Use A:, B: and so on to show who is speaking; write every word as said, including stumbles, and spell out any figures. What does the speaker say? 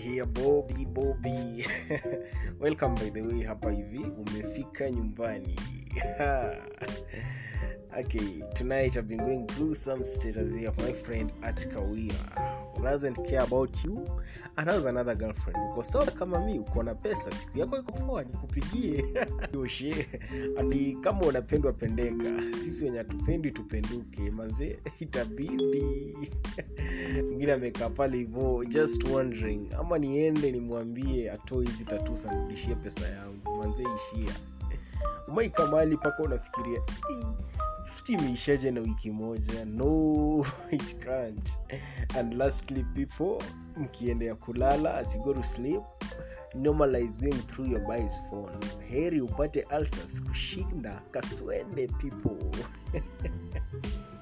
A: here Bobby Bobby. Welcome by the way, hapa hivi umefika nyumbani. Okay, tonight I've been going through some status here of my friend at Kawia who doesn't care about you and has another girlfriend. Because so kama mimi uko na pesa, siku yako iko poa, nikupigie. Yoshe, ati kama unapendwa pendeka, sisi wenye tupendi tupenduke, manze itabidi. Ngine amekaa pale hivyo just wondering ama niende nimwambie atoe hizi tattoo sanirudishie pesa yangu, manze ishia. Umeika mahali paka unafikiria fifty imeishaje na wiki moja? No, it can't. And lastly people, mkiendea kulala as you go to sleep, normalize going through your boy's phone. Heri upate ulcers kushinda kaswende people.